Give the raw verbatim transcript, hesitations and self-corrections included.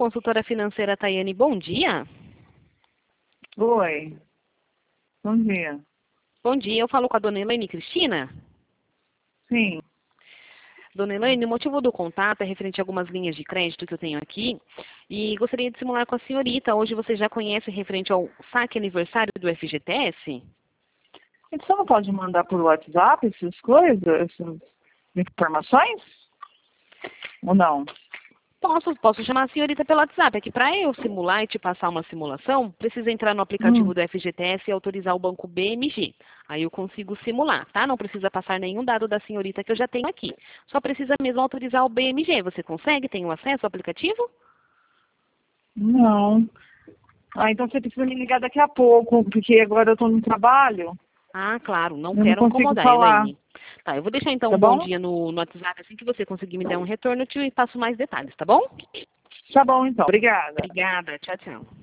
consultora financeira Tayane, bom dia. Oi, bom dia. Bom dia, eu falo com a dona Elaine Cristina. Sim. Dona Elaine, o motivo do contato é referente a algumas linhas de crédito que eu tenho aqui e gostaria de simular com a senhorita. Hoje você já conhece referente ao saque aniversário do F G T S? Você não pode mandar por WhatsApp essas coisas, essas informações? Ou não? Posso, posso chamar a senhorita pelo WhatsApp. É que para eu simular e te passar uma simulação, precisa entrar no aplicativo Hum. do F G T S e autorizar o banco B M G. Aí eu consigo simular, tá? Não precisa passar nenhum dado da senhorita que eu já tenho aqui. Só precisa mesmo autorizar o B M G. Você consegue? Tem o acesso ao aplicativo? Não. Ah, então você precisa me ligar daqui a pouco, porque agora eu estou no trabalho. Ah, claro, não Eu não quero consigo incomodar, falar. Elaine. Tá, eu vou deixar então Tá um bom bom? dia no, no WhatsApp. Assim que você conseguir me dar um retorno, eu te passo mais detalhes, tá bom? Tá bom, então. Obrigada. Obrigada, tchau, tchau.